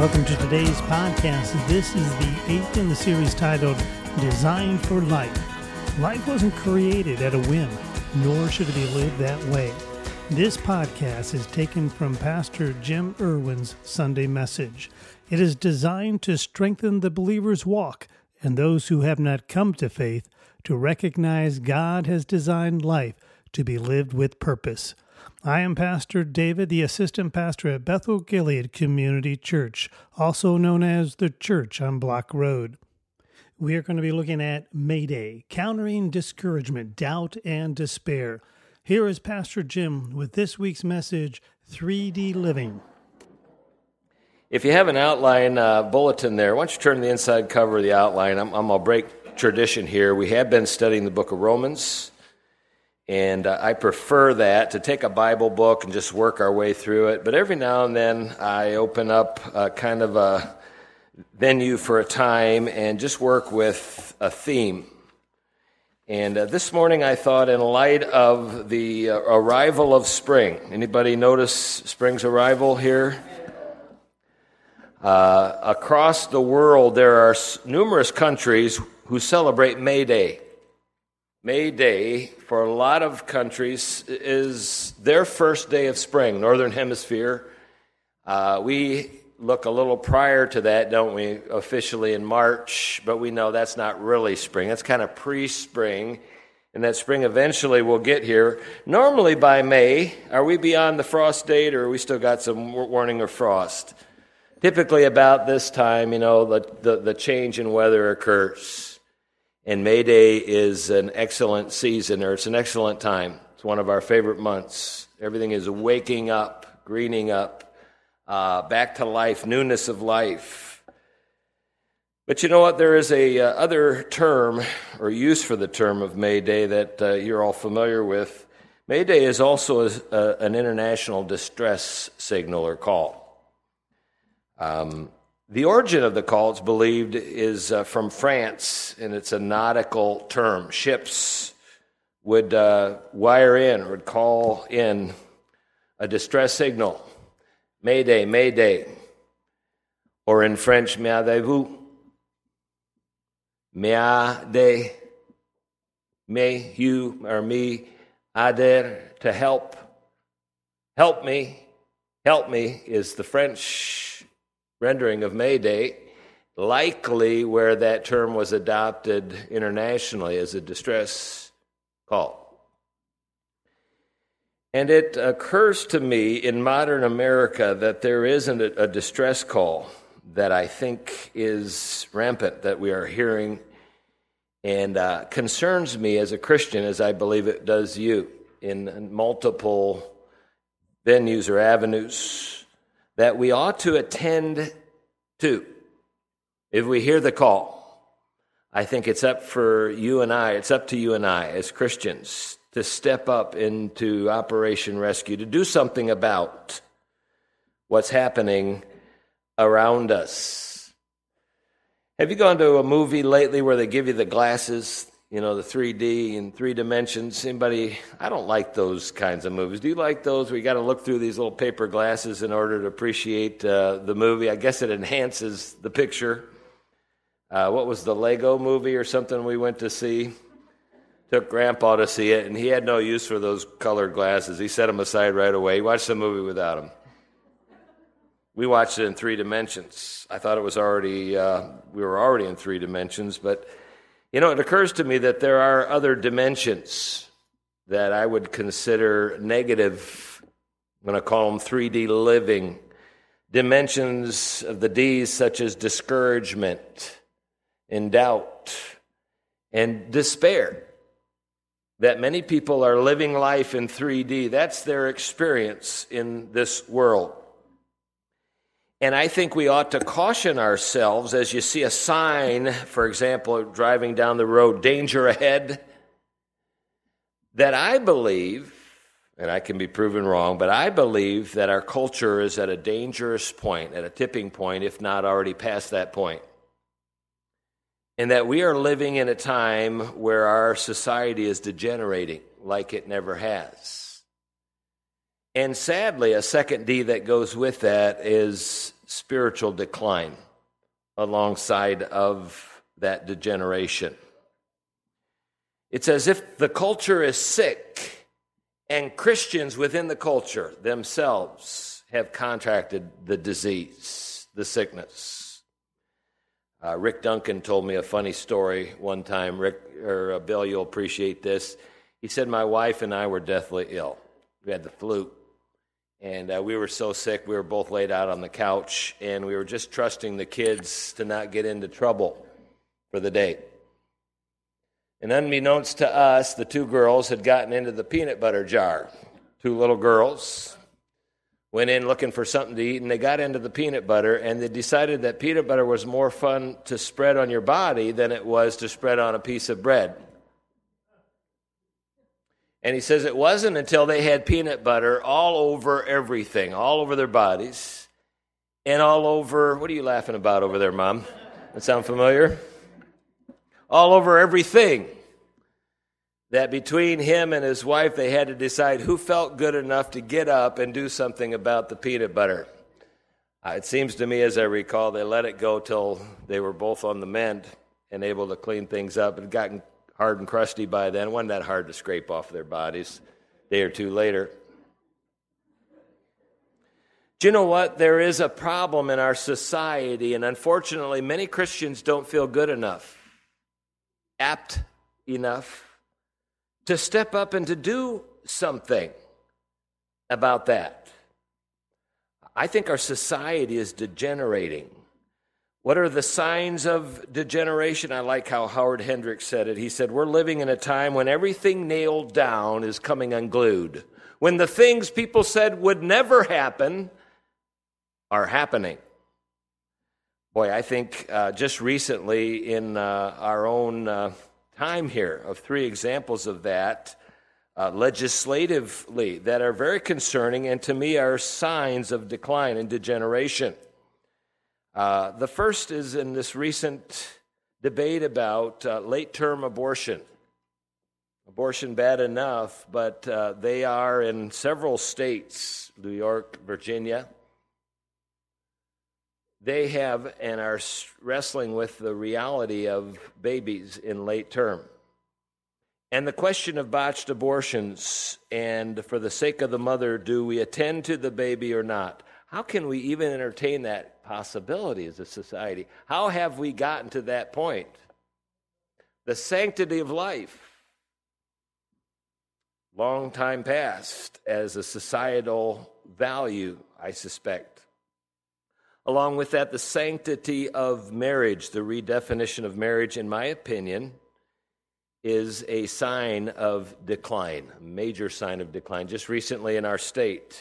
Welcome to today's podcast. This is the 8th in the series titled Designed for Life. Life wasn't created at a whim, nor should it be lived that way. This podcast is taken from Pastor Jim Irwin's Sunday message. It is designed to strengthen the believer's walk and those who have not come to faith to recognize God has designed life to be lived with purpose. I am Pastor David, the assistant pastor at Bethel Gilead Community Church, also known as the Church on Block Road. We are going to be looking at May Day, countering discouragement, doubt, and despair. Here is Pastor Jim with this week's message, 3D Living. If you have an outline bulletin there, why don't you turn to the inside cover of the outline? I'm going to break tradition here. We have been studying the book of Romans. And I prefer that, to take a Bible book and just work our way through it. But every now and then I open up kind of a venue for a time and just work with a theme. And this morning I thought, in light of the arrival of spring, anybody notice spring's arrival here? Across the world there are numerous countries who celebrate May Day. May Day, for a lot of countries, is their first day of spring, Northern Hemisphere. We look a little prior to that, don't we, officially in March, but we know that's not really spring. That's kind of pre-spring, and that spring eventually will get here. Normally by May, are we beyond the frost date, or are we still got some warning of frost? Typically about this time, the change in weather occurs. And May Day is an excellent season, or it's an excellent time. It's one of our favorite months. Everything is waking up, greening up, back to life, newness of life. But you know what? There is a other term or use for the term of May Day that you're all familiar with. May Day is also an international distress signal or call. The origin of the call, it's believed, is from France, and it's a nautical term. Ships would wire in or would call in a distress signal. Mayday, Mayday. Or in French, Meardez-vous. Meardez. May you or me aider, to help. Help me. Help me is the French rendering of May Day, likely where that term was adopted internationally as a distress call. And it occurs to me in modern America that there isn't a distress call that I think is rampant, that we are hearing, and concerns me as a Christian, as I believe it does you, in multiple venues or avenues that we ought to attend to. If we hear the call, I think it's up to you and I as Christians to step up into Operation Rescue, to do something about what's happening around us. Have you gone to a movie lately where they give you the glasses, the 3D in 3 dimensions? Anybody? I don't like those kinds of movies. Do you like those where you got to look through these little paper glasses in order to appreciate the movie? I guess it enhances the picture. What was the Lego movie or something we went to see? Took Grandpa to see it, and he had no use for those colored glasses. He set them aside right away. He watched the movie without them. We watched it in 3 dimensions. I thought it was we were already in 3 dimensions, but it occurs to me that there are other dimensions that I would consider negative. I'm going to call them 3D living. Dimensions of the D's such as discouragement and doubt and despair. That many people are living life in 3D. That's their experience in this world. And I think we ought to caution ourselves as you see a sign, for example, driving down the road, danger ahead, that I believe, and I can be proven wrong, but I believe that our culture is at a dangerous point, at a tipping point, if not already past that point. And that we are living in a time where our society is degenerating like it never has. And sadly, a second D that goes with that is spiritual decline alongside of that degeneration. It's as if the culture is sick and Christians within the culture themselves have contracted the disease, the sickness. Rick Duncan told me a funny story one time. Bill, you'll appreciate this. He said, my wife and I were deathly ill. We had the flu. And we were so sick, we were both laid out on the couch, and we were just trusting the kids to not get into trouble for the day. And unbeknownst to us, the two girls had gotten into the peanut butter jar. Two little girls went in looking for something to eat, and they got into the peanut butter, and they decided that peanut butter was more fun to spread on your body than it was to spread on a piece of bread. And he says it wasn't until they had peanut butter all over everything, all over their bodies, and all over, what are you laughing about over there, Mom? That sound familiar? All over everything, that between him and his wife, they had to decide who felt good enough to get up and do something about the peanut butter. It seems to me, as I recall, they let it go till they were both on the mend and able to clean things up. It had gotten hard and crusty by then. It wasn't that hard to scrape off their bodies a day or two later. Do you know what? There is a problem in our society, and unfortunately, many Christians don't feel good enough, apt enough to step up and to do something about that. I think our society is degenerating. What are the signs of degeneration? I like how Howard Hendricks said it. He said, we're living in a time when everything nailed down is coming unglued. When the things people said would never happen are happening. Boy, I think just recently in our own time here of 3 examples of that legislatively that are very concerning and to me are signs of decline and degeneration. The first is in this recent debate about late-term abortion. Abortion bad enough, but they are in several states, New York, Virginia. They have and are wrestling with the reality of babies in late term. And the question of botched abortions, and for the sake of the mother, do we attend to the baby or not? How can we even entertain that possibility as a society? How have we gotten to that point? The sanctity of life, long time past as a societal value, I suspect. Along with that, the sanctity of marriage, the redefinition of marriage, in my opinion, is a sign of decline, a major sign of decline. Just recently in our state,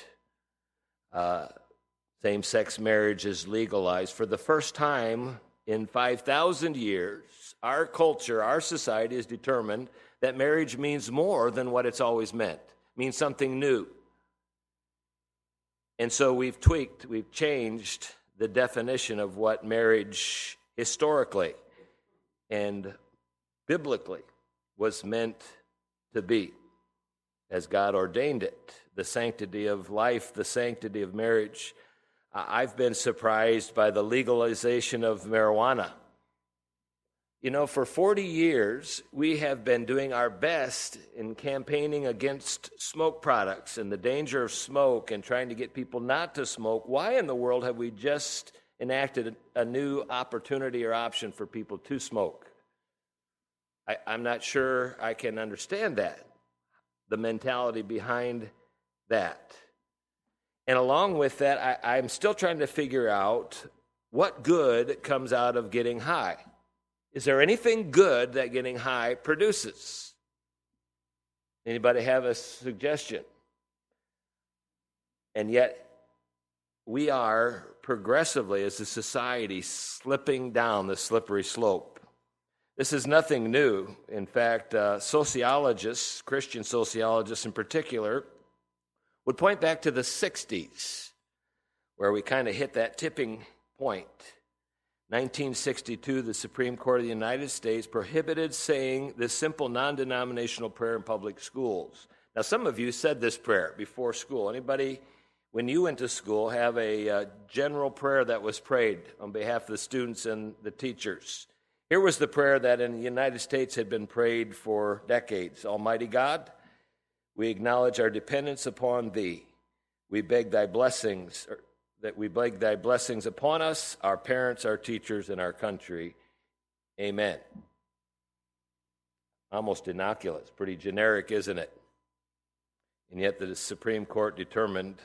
same-sex marriage is legalized. For the first time in 5,000 years, our culture, our society has determined that marriage means more than what it's always meant. It means something new. And so we've tweaked, we've changed the definition of what marriage historically and biblically was meant to be, as God ordained it. The sanctity of life, the sanctity of marriage. I've been surprised by the legalization of marijuana. You know, for 40 years, we have been doing our best in campaigning against smoke products and the danger of smoke and trying to get people not to smoke. Why in the world have we just enacted a new opportunity or option for people to smoke? I'm not sure I can understand that, the mentality behind that. And along with that, I'm still trying to figure out what good comes out of getting high. Is there anything good that getting high produces? Anybody have a suggestion? And yet, we are progressively, as a society, slipping down the slippery slope. This is nothing new. In fact, sociologists, Christian sociologists in particular, would point back to the 60s, where we kind of hit that tipping point. 1962, the Supreme Court of the United States prohibited saying this simple non-denominational prayer in public schools. Now, some of you said this prayer before school. Anybody when you went to school, have a general prayer that was prayed on behalf of the students and the teachers. Here was the prayer that in the United States had been prayed for decades. Almighty God, we acknowledge our dependence upon Thee. We beg Thy blessings, upon us, our parents, our teachers, and our country. Amen. Almost innocuous, pretty generic, isn't it? And yet the Supreme Court determined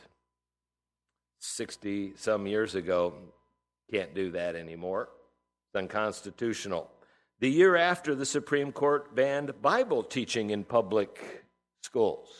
60-some years ago, can't do that anymore. It's unconstitutional. The year after, the Supreme Court banned Bible teaching in public schools.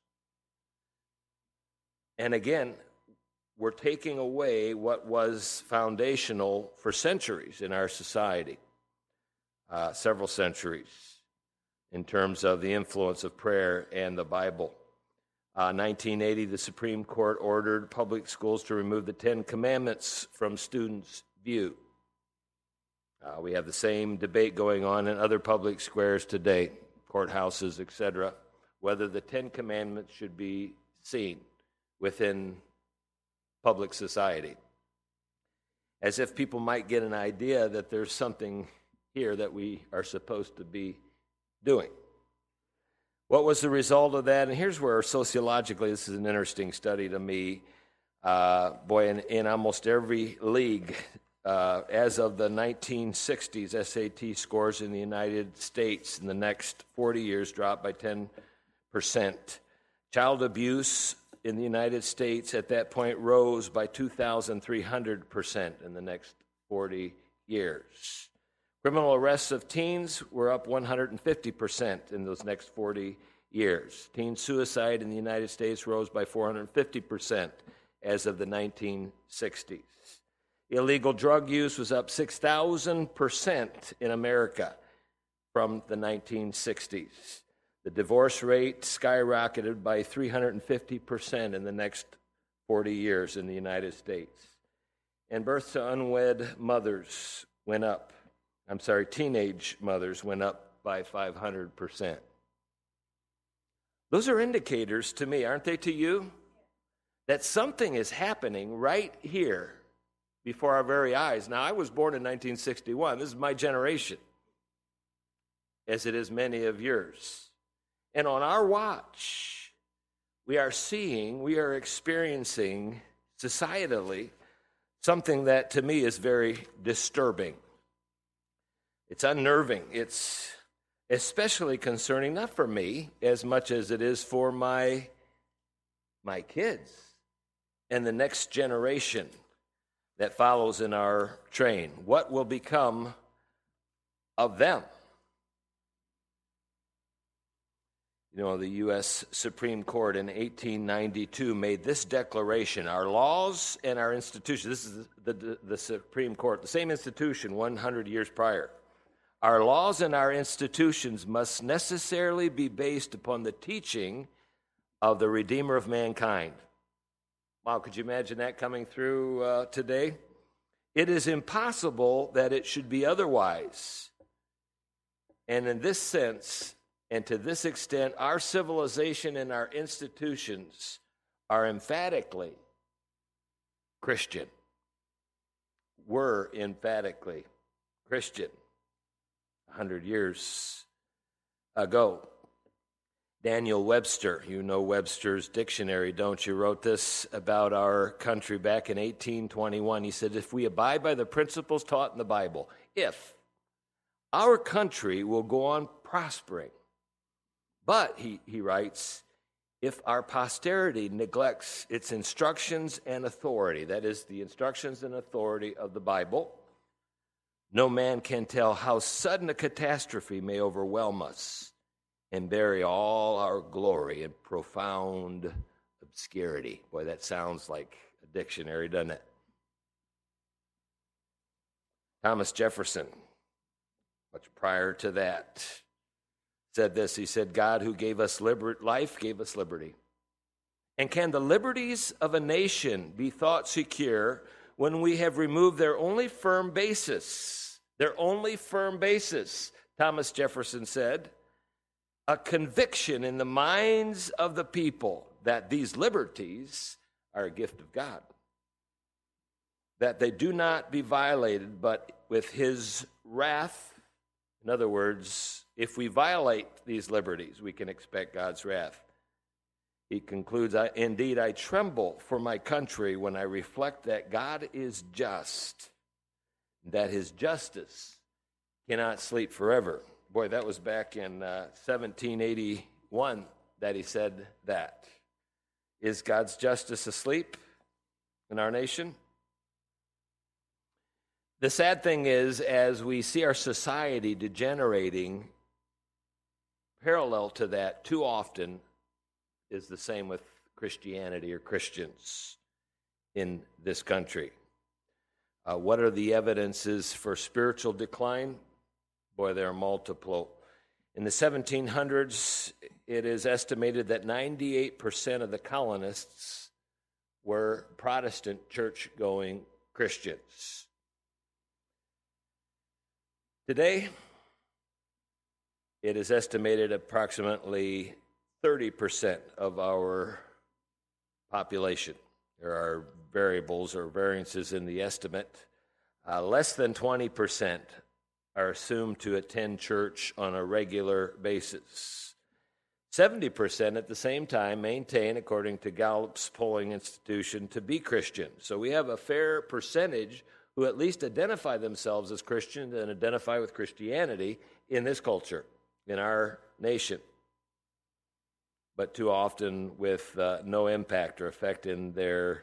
And again, we're taking away what was foundational for centuries in our society, several centuries, in terms of the influence of prayer and the Bible. 1980, the Supreme Court ordered public schools to remove the Ten Commandments from students' view. We have the same debate going on in other public squares today, courthouses, etc., whether the Ten Commandments should be seen within public society. As if people might get an idea that there's something here that we are supposed to be doing. What was the result of that? And here's where sociologically, this is an interesting study to me. In almost every league, as of the 1960s, SAT scores in the United States in the next 40 years dropped by 10%. Child abuse in the United States at that point rose by 2,300% in the next 40 years. Criminal arrests of teens were up 150% in those next 40 years. Teen suicide in the United States rose by 450% as of the 1960s. Illegal drug use was up 6,000% in America from the 1960s. The divorce rate skyrocketed by 350% in the next 40 years in the United States. And births to unwed mothers went up. Teenage mothers went up by 500%. Those are indicators to me, aren't they to you? That something is happening right here before our very eyes. Now, I was born in 1961. This is my generation, as it is many of yours. And on our watch, we are experiencing societally something that to me is very disturbing. It's unnerving. It's especially concerning, not for me as much as it is for my kids and the next generation that follows in our train. What will become of them? You know, the U.S. Supreme Court in 1892 made this declaration: our laws and our institutions, this is the Supreme Court, the same institution 100 years prior. Our laws and our institutions must necessarily be based upon the teaching of the Redeemer of mankind. Wow, could you imagine that coming through today? It is impossible that it should be otherwise. And in this sense, and to this extent, our civilization and our institutions are emphatically Christian. Were emphatically Christian 100 years ago. Daniel Webster, you know Webster's dictionary, don't you, wrote this about our country back in 1821. He said, if we abide by the principles taught in the Bible, if our country will go on prospering, but, he writes, if our posterity neglects its instructions and authority, that is, the instructions and authority of the Bible, no man can tell how sudden a catastrophe may overwhelm us and bury all our glory in profound obscurity. Boy, that sounds like a dictionary, doesn't it? Thomas Jefferson, much prior to that, said this. He said, God who gave us life gave us liberty. And can the liberties of a nation be thought secure when we have removed their only firm basis? Their only firm basis, Thomas Jefferson said, a conviction in the minds of the people that these liberties are a gift of God. That they do not be violated, but with his wrath. In other words, if we violate these liberties, we can expect God's wrath. He concludes, indeed, I tremble for my country when I reflect that God is just, that his justice cannot sleep forever. Boy, that was back in 1781 that he said that. Is God's justice asleep in our nation? The sad thing is, as we see our society degenerating, parallel to that, too often is the same with Christianity or Christians in this country. What are the evidences for spiritual decline? Boy, there are multiple. In the 1700s, it is estimated that 98% of the colonists were Protestant church-going Christians. Today, it is estimated approximately 30% of our population. There are variables or variances in the estimate. Less than 20% are assumed to attend church on a regular basis. 70% at the same time maintain, according to Gallup's polling institution, to be Christian. So we have a fair percentage who at least identify themselves as Christian and identify with Christianity in this culture, in our nation, but too often with no impact or effect in their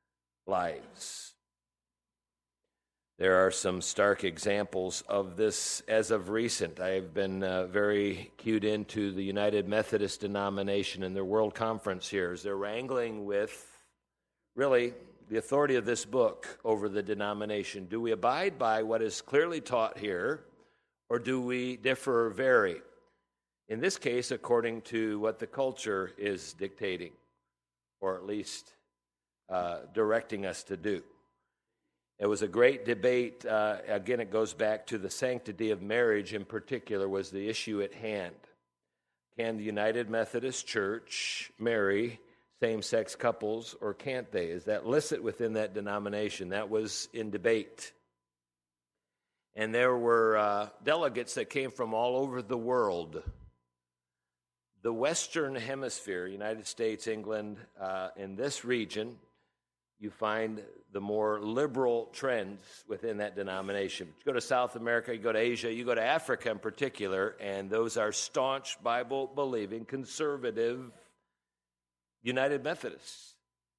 lives. There are some stark examples of this as of recent. I have been very cued into the United Methodist denomination and their world conference here as they're wrangling with, really, the authority of this book over the denomination. Do we abide by what is clearly taught here, or do we differ or vary? In this case, according to what the culture is dictating, or at least directing us to do. It was a great debate. Again, it goes back to the sanctity of marriage in particular was the issue at hand. Can the United Methodist Church marry same-sex couples, or can't they? Is that licit within that denomination? That was in debate. And there were delegates that came from all over the world. The Western Hemisphere, United States, England, in this region, you find the more liberal trends within that denomination. You go to South America, you go to Asia, you go to Africa in particular, and those are staunch, Bible-believing, conservative United Methodists.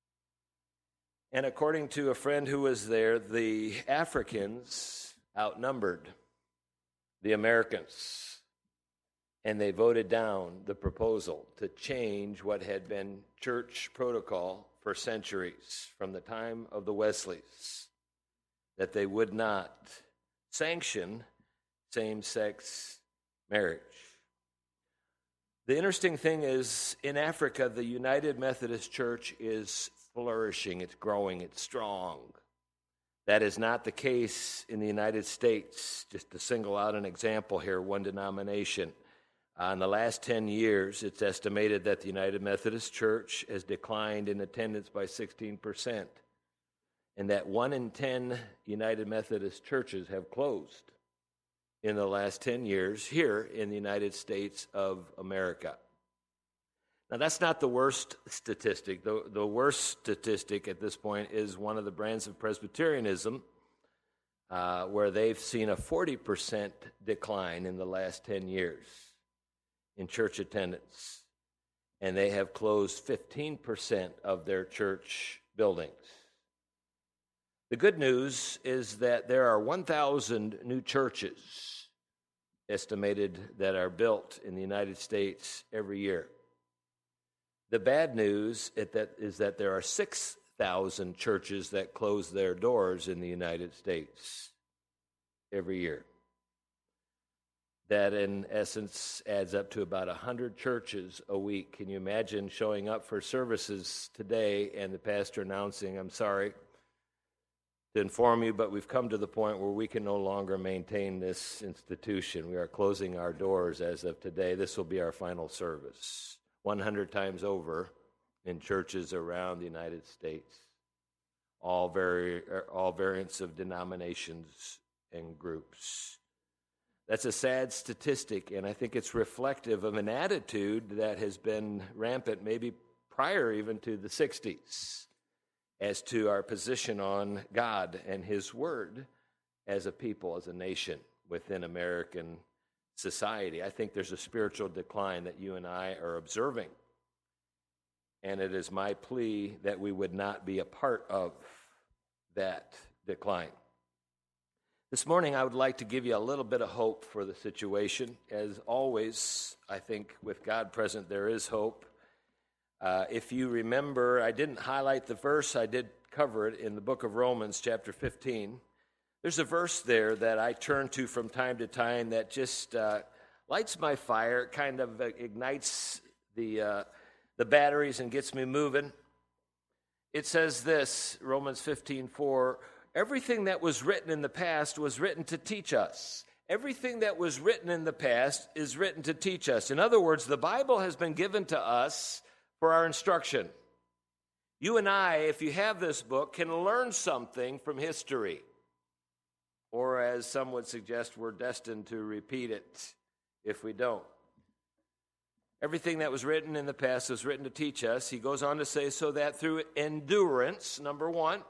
And according to a friend who was there, the Africans outnumbered the Americans, and they voted down the proposal to change what had been church protocol for centuries, from the time of the Wesleys, that they would not sanction same-sex marriage. The interesting thing is, in Africa, the United Methodist Church is flourishing, it's growing, it's strong. That is not the case in the United States. Just to single out an example here, one denomination. In the last 10 years, it's estimated that the United Methodist Church has declined in attendance by 16%, and that 1 in 10 United Methodist churches have closed in the last 10 years here in the United States of America. Now, that's not the worst statistic. The worst statistic at this point is one of the brands of Presbyterianism, where they've seen a 40% decline in the last 10 years in church attendance, and they have closed 15% of their church buildings. The good news is that there are 1,000 new churches estimated that are built in the United States every year. The bad news is that there are 6,000 churches that close their doors in the United States every year. That, in essence, adds up to about 100 churches a week. Can you imagine showing up for services today and the pastor announcing, I'm sorry to inform you, but we've come to the point where we can no longer maintain this institution. We are closing our doors as of today. This will be our final service. 100 times over in churches around the United States, all variants of denominations and groups. That's a sad statistic, and I think it's reflective of an attitude that has been rampant, maybe prior even to the 60s, as to our position on God and His Word as a people, as a nation within American society. I think there's a spiritual decline that you and I are observing. And it is my plea that we would not be a part of that decline. This morning, I would like to give you a little bit of hope for the situation. As always, I think with God present, there is hope. If you remember, I didn't highlight the verse. I did cover it in the book of Romans, chapter 15. There's a verse there that I turn to from time to time that just lights my fire, kind of ignites the batteries and gets me moving. It says this, Romans 15:4, everything that was written in the past was written to teach us. Everything that was written in the past is written to teach us. In other words, the Bible has been given to us for our instruction. You and I, if you have this book, can learn something from history. Or as some would suggest, we're destined to repeat it if we don't. Everything that was written in the past was written to teach us. He goes on to say, so that through endurance, number one,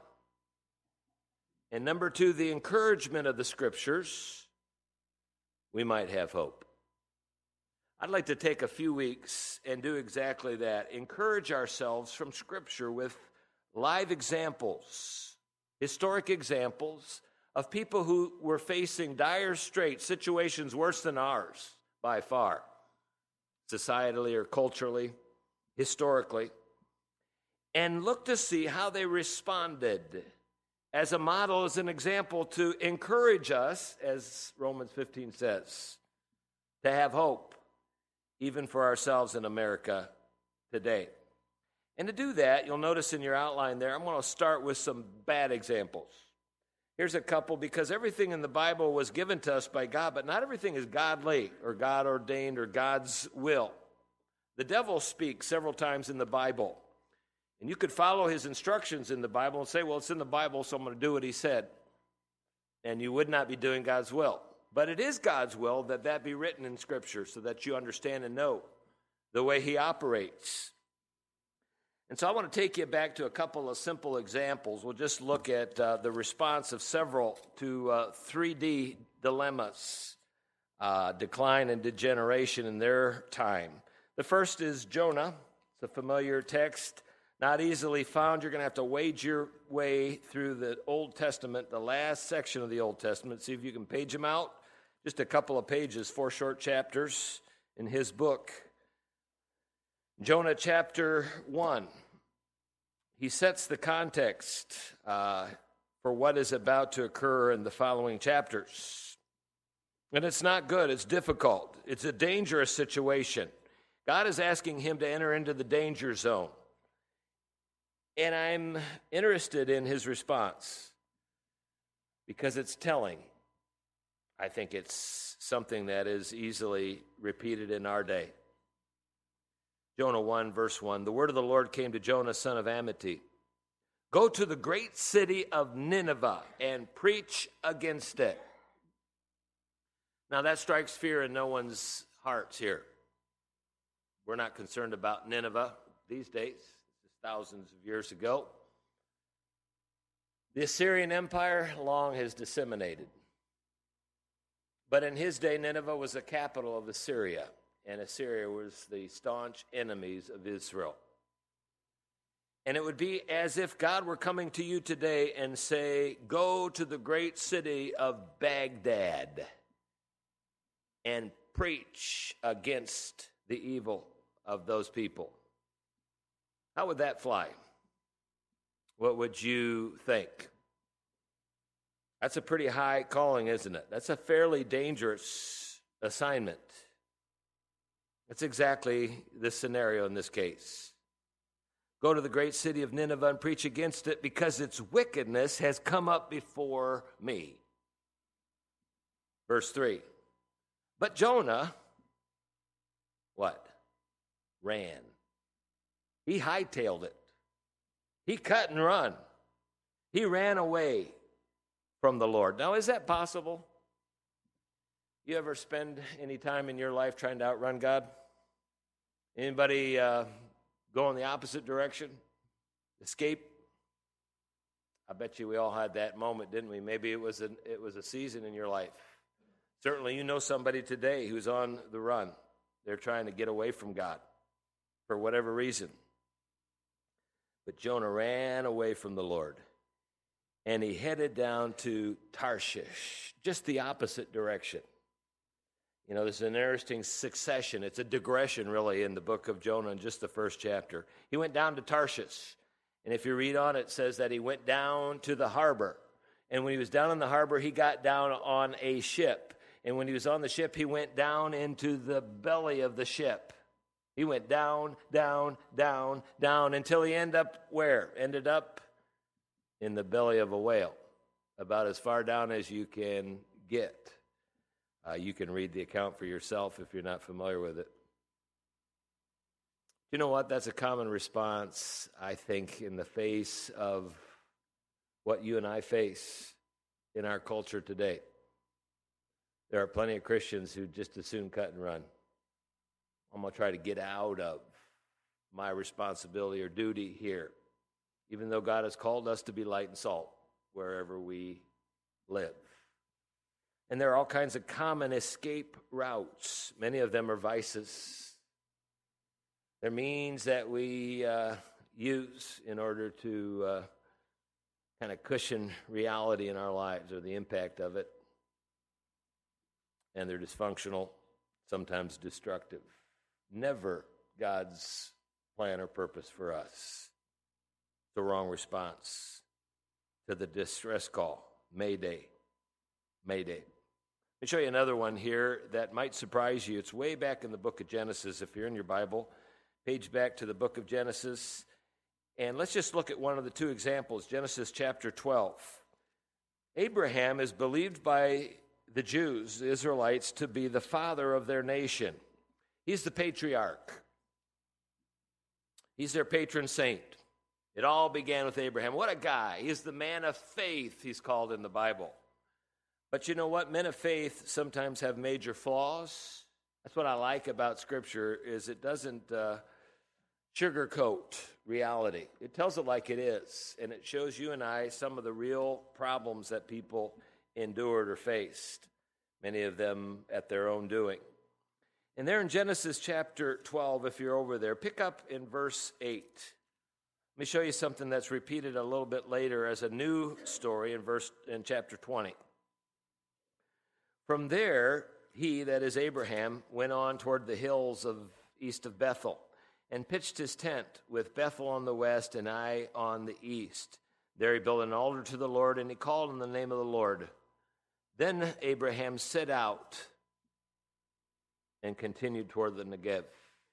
and number two, the encouragement of the Scriptures, we might have hope. I'd like to take a few weeks and do exactly that. Encourage ourselves from Scripture with live examples, historic examples of people who were facing dire straits, situations worse than ours by far, societally or culturally, historically, and look to see how they responded as a model, as an example to encourage us, as Romans 15 says, to have hope, even for ourselves in America today. And to do that, you'll notice in your outline there, I'm going to start with some bad examples. Here's a couple, because everything in the Bible was given to us by God, but not everything is godly or God-ordained or God's will. The devil speaks several times in the Bible, and you could follow his instructions in the Bible and say, well, it's in the Bible, so I'm going to do what he said. And you would not be doing God's will. But it is God's will that that be written in Scripture so that you understand and know the way he operates. And so I want to take you back to a couple of simple examples. We'll just look at the response of several to 3D dilemmas, decline and degeneration in their time. The first is Jonah. It's a familiar text, not easily found. You're going to have to wade your way through the Old Testament, the last section of the Old Testament. See if you can page them out. Just a couple of pages, 4 short chapters in his book. Jonah chapter 1. He sets the context for what is about to occur in the following chapters. And it's not good. It's difficult. It's a dangerous situation. God is asking him to enter into the danger zone. And I'm interested in his response because it's telling. I think it's something that is easily repeated in our day. Jonah 1, verse 1, the word of the Lord came to Jonah, son of Amittai. Go to the great city of Nineveh and preach against it. Now that strikes fear in no one's hearts here. We're not concerned about Nineveh these days. This is thousands of years ago. The Assyrian Empire long has disseminated. But in his day, Nineveh was the capital of Assyria, and Assyria was the staunch enemies of Israel. And it would be as if God were coming to you today and say, go to the great city of Baghdad and preach against the evil of those people. How would that fly? What would you think? That's a pretty high calling, isn't it? That's a fairly dangerous assignment. That's exactly the scenario in this case. Go to the great city of Nineveh and preach against it because its wickedness has come up before me. Verse 3. But Jonah, what? Ran. He hightailed it. He cut and run. He ran away from the Lord. Now, is that possible? You ever spend any time in your life trying to outrun God? Anybody go in the opposite direction? Escape? I bet you we all had that moment, didn't we? Maybe it was a season in your life. Certainly you know somebody today who's on the run. They're trying to get away from God for whatever reason. But Jonah ran away from the Lord, and he headed down to Tarshish, just the opposite direction. You know, there's an interesting succession. It's a digression, really, in the book of Jonah in just the first chapter. He went down to Tarshish, and if you read on, it says that he went down to the harbor. And when he was down in the harbor, he got down on a ship. And when he was on the ship, he went down into the belly of the ship. He went down, down, down, down, until he ended up where? Ended up in the belly of a whale, about as far down as you can get. You can read the account for yourself if you're not familiar with it. You know what? That's a common response, I think, in the face of what you and I face in our culture today. There are plenty of Christians who just as soon cut and run. I'm going to try to get out of my responsibility or duty here, even though God has called us to be light and salt wherever we live. And there are all kinds of common escape routes. Many of them are vices. They're means that we use in order to kind of cushion reality in our lives or the impact of it. And they're dysfunctional, sometimes destructive. Never God's plan or purpose for us. It's the wrong response to the distress call. Mayday. Mayday. Let me show you another one here that might surprise you. It's way back in the book of Genesis. If you're in your Bible, page back to the book of Genesis. And let's just look at one of the two examples, Genesis chapter 12. Abraham is believed by the Jews, the Israelites, to be the father of their nation. He's the patriarch. He's their patron saint. It all began with Abraham. What a guy. He's the man of faith, he's called in the Bible. But you know what? Men of faith sometimes have major flaws. That's what I like about Scripture, is it doesn't sugarcoat reality. It tells it like it is, and it shows you and I some of the real problems that people endured or faced, many of them at their own doing. And there in Genesis chapter 12, if you're over there, pick up in verse 8. Let me show you something that's repeated a little bit later as a new story in chapter 20. From there, he, that is Abraham, went on toward the hills east of Bethel, and pitched his tent with Bethel on the west and Ai on the east. There he built an altar to the Lord, and he called on the name of the Lord. Then Abraham set out and continued toward the Negev.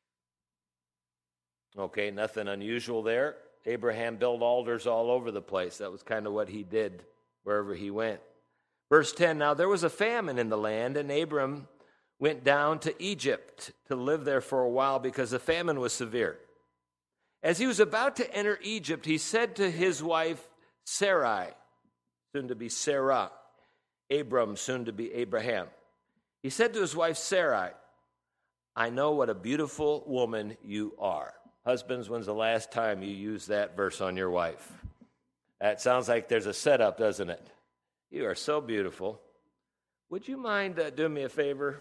Okay, nothing unusual there. Abraham built altars all over the place. That was kind of what he did wherever he went. Verse 10, now there was a famine in the land, and Abram went down to Egypt to live there for a while because the famine was severe. As he was about to enter Egypt, he said to his wife Sarai, soon to be Sarah, Abram, soon to be Abraham. He said to his wife Sarai, I know what a beautiful woman you are. Husbands, when's the last time you used that verse on your wife? That sounds like there's a setup, doesn't it? You are so beautiful. Would you mind doing me a favor?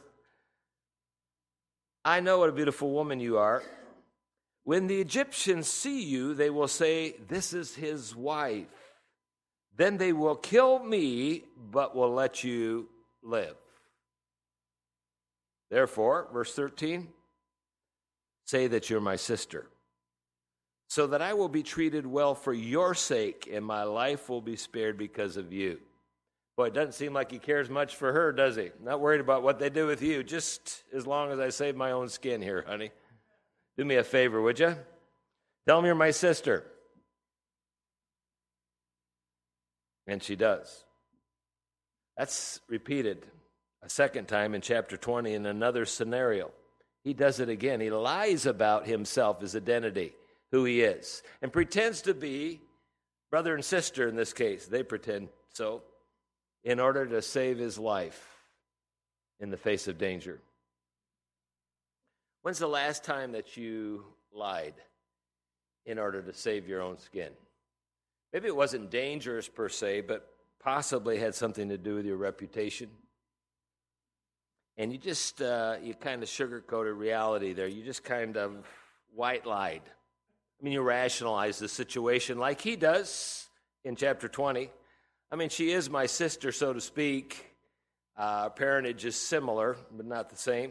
I know what a beautiful woman you are. When the Egyptians see you, they will say, this is his wife. Then they will kill me, but will let you live. Therefore, verse 13, say that you're my sister, so that I will be treated well for your sake, and my life will be spared because of you. Boy, it doesn't seem like he cares much for her, does he? Not worried about what they do with you, just as long as I save my own skin here, honey. Do me a favor, would you? Tell him you're my sister. And she does. That's repeated a second time in chapter 20 in another scenario. He does it again. He lies about himself, his identity, who he is and pretends to be brother and sister in this case. They pretend so in order to save his life in the face of danger. When's the last time that you lied in order to save your own skin? Maybe it wasn't dangerous per se, but possibly had something to do with your reputation. And you just, you kind of sugar-coated reality there. You just kind of white lied. I mean, you rationalize the situation like he does in chapter 20. I mean, she is my sister, so to speak. Parentage is similar, but not the same.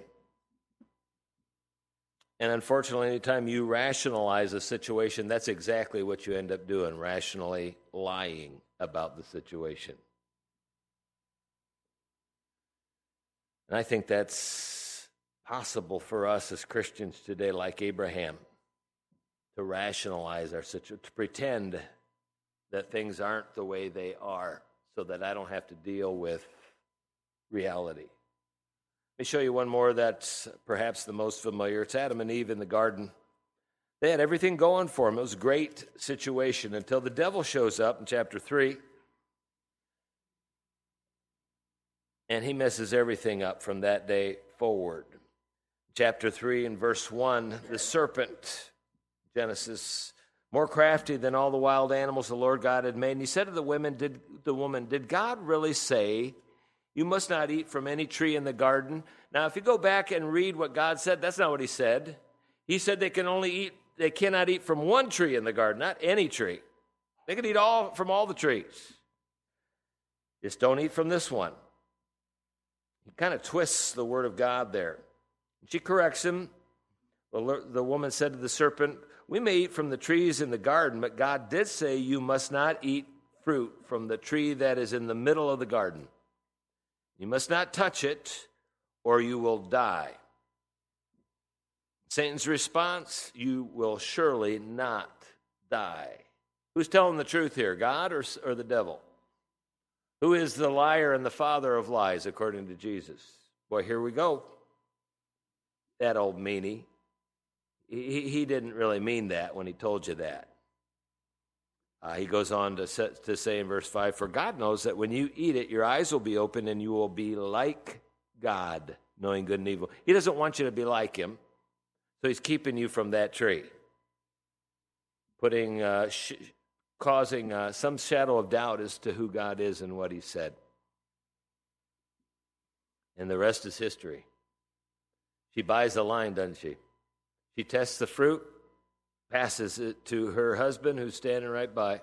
And unfortunately, anytime you rationalize a situation, that's exactly what you end up doing, rationally lying about the situation. And I think that's possible for us as Christians today, like Abraham, to rationalize our situation, to pretend that things aren't the way they are so that I don't have to deal with reality. Let me show you one more that's perhaps the most familiar. It's Adam and Eve in the garden. They had everything going for them. It was a great situation until the devil shows up in chapter 3. And he messes everything up from that day forward. Chapter 3 and verse 1, the serpent, Genesis, more crafty than all the wild animals the Lord God had made. And he said to the woman, did God really say, you must not eat from any tree in the garden? Now, if you go back and read what God said, that's not what he said. He said they cannot eat from one tree in the garden, not any tree. They can eat from all the trees. Just don't eat from this one. He kind of twists the word of God there. She corrects him. The woman said to the serpent, we may eat from the trees in the garden, but God did say you must not eat fruit from the tree that is in the middle of the garden. You must not touch it, or you will die. Satan's response, you will surely not die. Who's telling the truth here, God or the devil? Who is the liar and the father of lies, according to Jesus? Boy, here we go. That old meanie. He didn't really mean that when he told you that. He goes on to say in verse 5, for God knows that when you eat it, your eyes will be open and you will be like God, knowing good and evil. He doesn't want you to be like him, so he's keeping you from that tree, causing some shadow of doubt as to who God is and what he said. And the rest is history. She buys the line, doesn't she? She tests the fruit, passes it to her husband who's standing right by.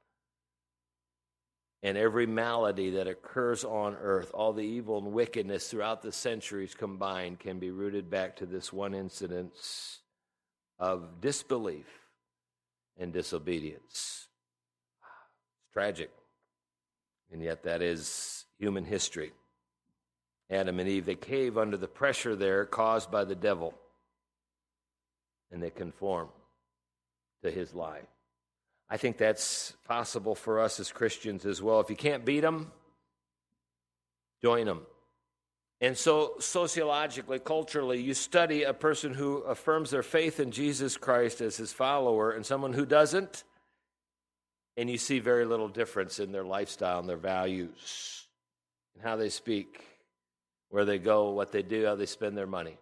And every malady that occurs on earth, all the evil and wickedness throughout the centuries combined, can be rooted back to this one incidence of disbelief and disobedience. It's tragic. And yet that is human history. Adam and Eve, they cave under the pressure there caused by the devil. And they conform to his lie. I think that's possible for us as Christians as well. If you can't beat them, join them. And so sociologically, culturally, you study a person who affirms their faith in Jesus Christ as his follower and someone who doesn't, and you see very little difference in their lifestyle and their values, and how they speak, where they go, what they do, how they spend their money.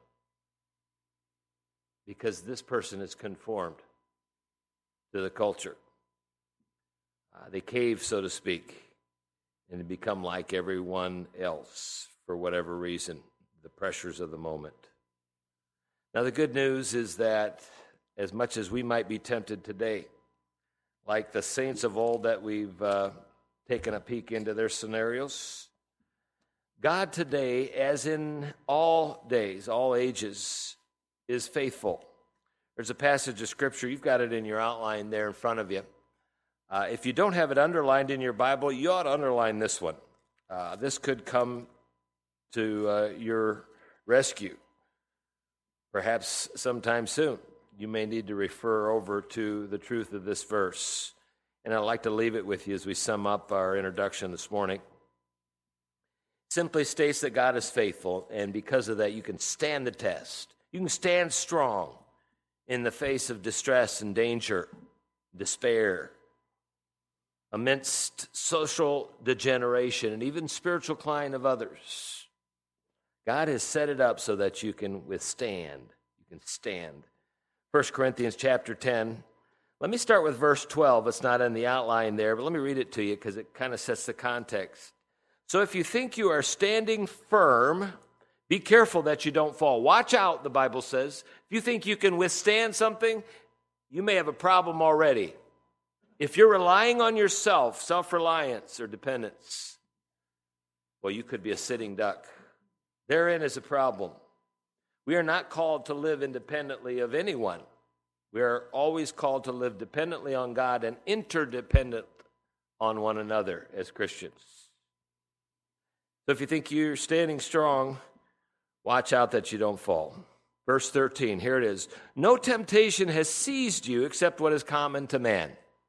Because this person is conformed to the culture. They cave, so to speak, and they become like everyone else for whatever reason, the pressures of the moment. Now, the good news is that as much as we might be tempted today, like the saints of old that we've taken a peek into their scenarios, God today, as in all days, all ages, is faithful. There's a passage of Scripture, you've got it in your outline there in front of you. If you don't have it underlined in your Bible, you ought to underline this one. This could come to your rescue, perhaps sometime soon. You may need to refer over to the truth of this verse. And I'd like to leave it with you as we sum up our introduction this morning. Simply states that God is faithful, and because of that, you can stand the test. You can stand strong in the face of distress and danger, despair, amidst social degeneration and even spiritual decline of others. God has set it up so that you can withstand. You can stand. 1 Corinthians chapter 10. Let me start with verse 12. It's not in the outline there, but let me read it to you because it kind of sets the context. So if you think you are standing firm, be careful that you don't fall. Watch out, the Bible says. If you think you can withstand something, you may have a problem already. If you're relying on yourself, self-reliance or dependence, well, you could be a sitting duck. Therein is a problem. We are not called to live independently of anyone. We are always called to live dependently on God and interdependent on one another as Christians. So if you think you're standing strong, watch out that you don't fall. Verse 13, here it is. No temptation has seized you except what is common to man.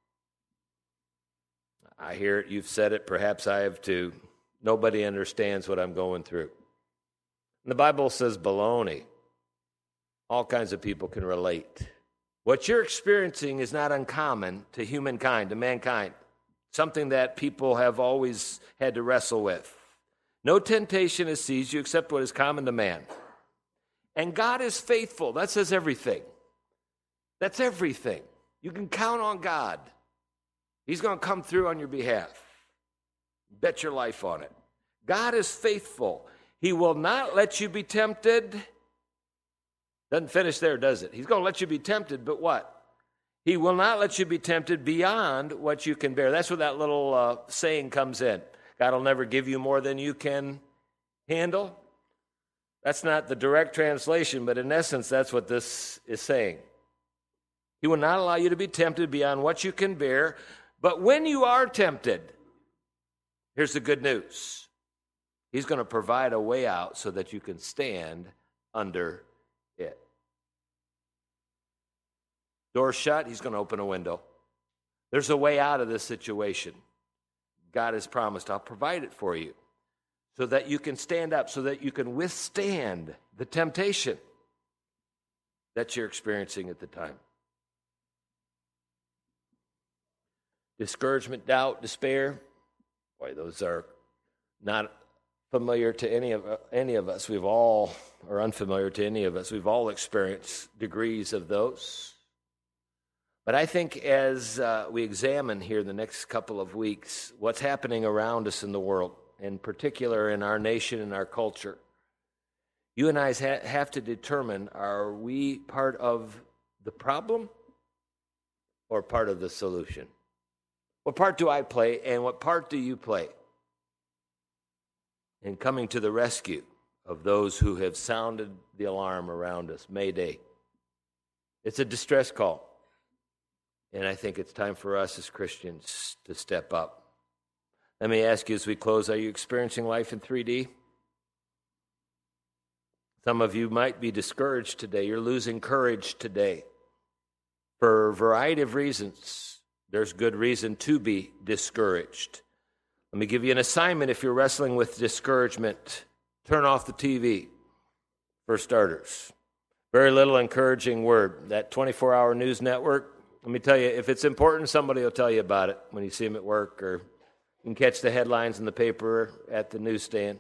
I hear it, you've said it, perhaps I have too. Nobody understands what I'm going through. And the Bible says baloney. All kinds of people can relate. What you're experiencing is not uncommon to humankind, to mankind. Something that people have always had to wrestle with. No temptation has seized you except what is common to man. And God is faithful. That says everything. That's everything. You can count on God. He's going to come through on your behalf. Bet your life on it. God is faithful. He will not let you be tempted. Doesn't finish there, does it? He's going to let you be tempted, but what? He will not let you be tempted beyond what you can bear. That's where that little saying comes in. God will never give you more than you can handle. That's not the direct translation, but in essence, that's what this is saying. He will not allow you to be tempted beyond what you can bear. But when you are tempted, here's the good news. He's going to provide a way out so that you can stand under it. Door shut, he's going to open a window. There's a way out of this situation. God has promised, I'll provide it for you so that you can stand up, so that you can withstand the temptation that you're experiencing at the time. Discouragement, doubt, despair. Boy, those are not familiar to any of us. We've all, or unfamiliar to any of us. We've all experienced degrees of those. But I think as we examine here the next couple of weeks what's happening around us in the world, in particular in our nation and our culture, you and I have to determine, are we part of the problem or part of the solution? What part do I play and what part do you play in coming to the rescue of those who have sounded the alarm around us? Mayday. It's a distress call. And I think it's time for us as Christians to step up. Let me ask you as we close, are you experiencing life in 3D? Some of you might be discouraged today. You're losing courage today for a variety of reasons. There's good reason to be discouraged. Let me give you an assignment if you're wrestling with discouragement. Turn off the TV, for starters. Very little encouraging word. That 24-hour news network, let me tell you, if it's important, somebody will tell you about it when you see them at work, or you can catch the headlines in the paper at the newsstand.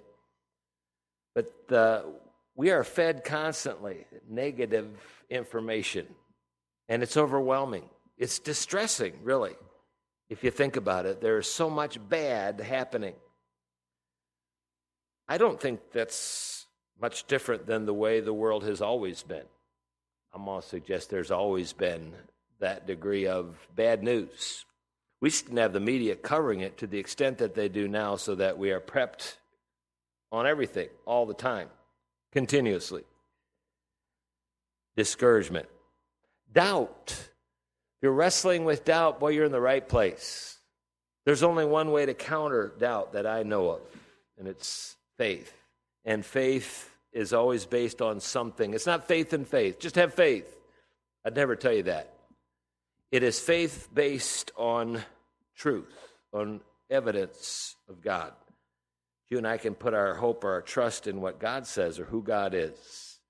But we are fed constantly negative information, and it's overwhelming. It's distressing, really, if you think about it. There is so much bad happening. I don't think that's much different than the way the world has always been. I'm going to suggest there's always been that degree of bad news. We shouldn't have the media covering it to the extent that they do now, so that we are prepped on everything all the time, continuously. Discouragement. Doubt. If you're wrestling with doubt, boy, you're in the right place. There's only one way to counter doubt that I know of, and it's faith. And faith is always based on something. It's not faith in faith. Just have faith. I'd never tell you that. It is faith based on truth, on evidence of God. You and I can put our hope or our trust in what God says or who God is.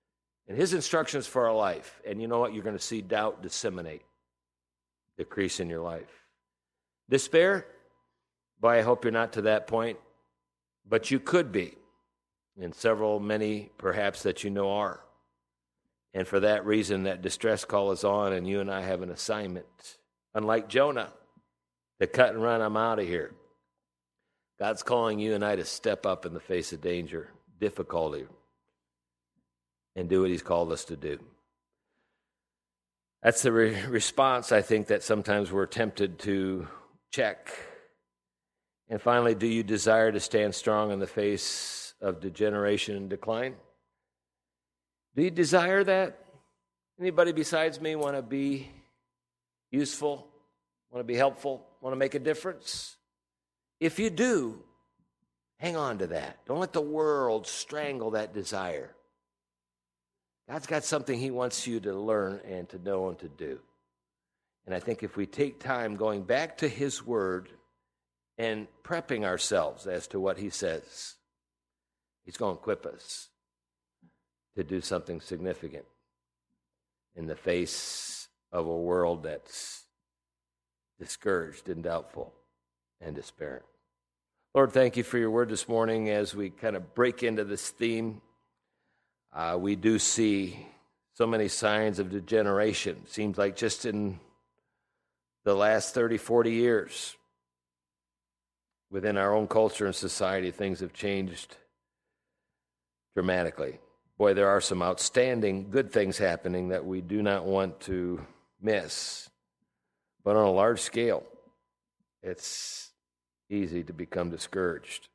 and his instructions for our life. And you know what? You're going to see doubt disseminate, decrease in your life. Despair? Boy, I hope you're not to that point, but you could be. And many perhaps that you know are. And for that reason, that distress call is on, and you and I have an assignment. Unlike Jonah, to cut and run, I'm out of here. God's calling you and I to step up in the face of danger, difficulty, and do what he's called us to do. That's the response, I think, that sometimes we're tempted to check. And finally, do you desire to stand strong in the face of degeneration and decline? Do you desire that? Anybody besides me want to be useful, want to be helpful, want to make a difference? If you do, hang on to that. Don't let the world strangle that desire. God's got something he wants you to learn and to know and to do. And I think if we take time going back to his word and prepping ourselves as to what he says, he's going to equip us to do something significant in the face of a world that's discouraged and doubtful and despairing. Lord, thank you for your word this morning. As we kind of break into this theme, we do see so many signs of degeneration. Seems like just in the last 30, 40 years, within our own culture and society, things have changed dramatically. Boy, there are some outstanding good things happening that we do not want to miss. But on a large scale, it's easy to become discouraged.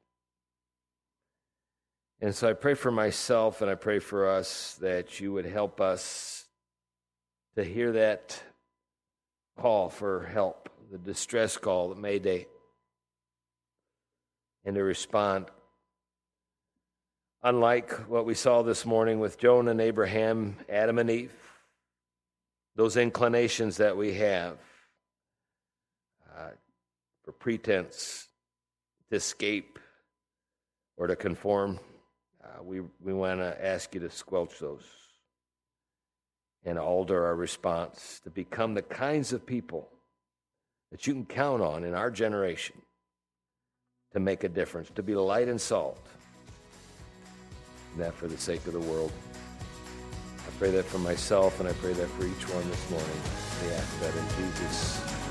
And so I pray for myself and I pray for us that you would help us to hear that call for help, the distress call, the Mayday, and to respond. Unlike what we saw this morning with Jonah and Abraham, Adam and Eve, those inclinations that we have for pretense, to escape, or to conform, we want to ask you to squelch those and alter our response to become the kinds of people that you can count on in our generation to make a difference, to be light and salt, and that for the sake of the world. I pray that for myself, and I pray that for each one this morning. We ask that in Jesus' name.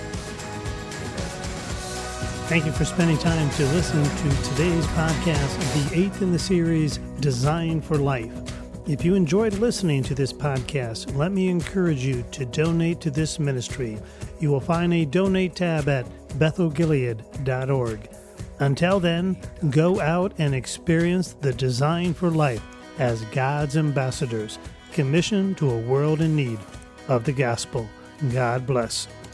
Thank you for spending time to listen to today's podcast, the 8th in the series, Design for Life. If you enjoyed listening to this podcast, let me encourage you to donate to this ministry. You will find a donate tab at bethelgilead.org. Until then, go out and experience the design for life as God's ambassadors, commissioned to a world in need of the gospel. God bless.